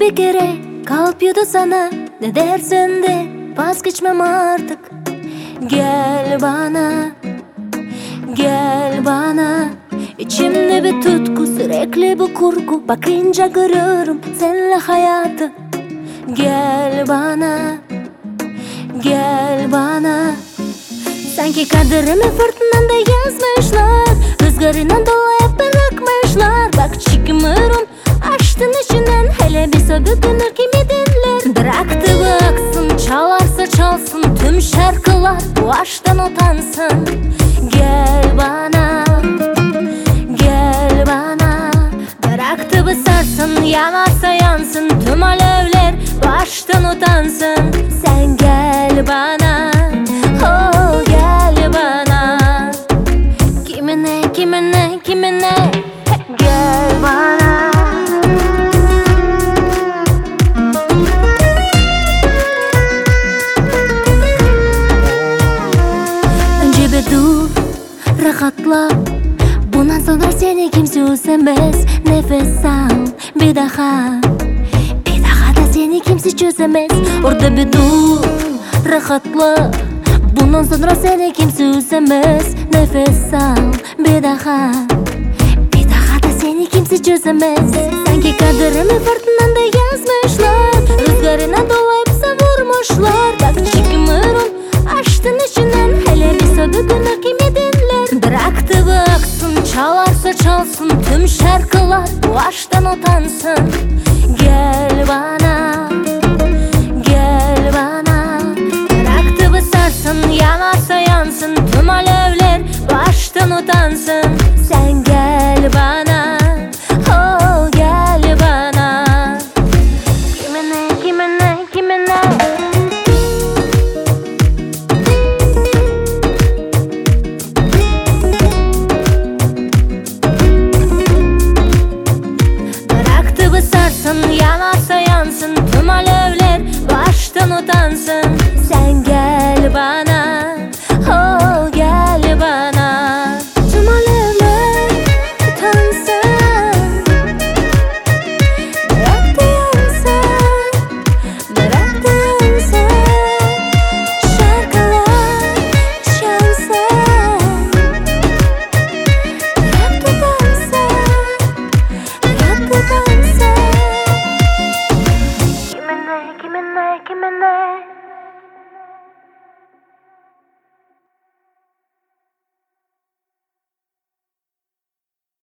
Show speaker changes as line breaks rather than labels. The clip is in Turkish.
bir kere kalp yudu sana, ne dersen de vazgeçmem artık. Gel bana, gel bana. İçimde bir tutku, sürekli bu kurgu. Bakınca görüyorum seninle hayatı. Gel bana, gel bana. Sanki kaderimi fırtınanda yazmışlar, rüzgarına dolayıp bırakmışlar. Bak çıkmıyorum aşkın içinden, hele bir söbükünür kimi dinler. Bıraktı bu aksın, çalarsa çalsın tüm şarkılar, bu aşktan utansın. Gel bana, gel bana. Bıraktı bu sarsın, yanarsa yansın tüm alevler, bu aşktan utansın. Sen gel bana, oh gel bana. Kimine, kimine, kimine, gel bana. Önce bir dur, rahatla. Bundan sonra seni kimse üzemez. Nefes al bir daha, bir daha da seni kimse çözemez. Orada bir dur, rahatla. Bundan sonra seni kimse üzemez. Nefes al bir daha, bir daha da seni kimse çözemez. Sanki kaderimi fırtınanda yazmışlar, rüzgarına dolayıp savurmuşlar. Bak çıkmıyorum aşkın içinden, hele bir söbükünür kimi dinler. Bıraktı bu aksın, çalarsa çalsın tüm şarkılar, bu aşktan utansın. Gel bana,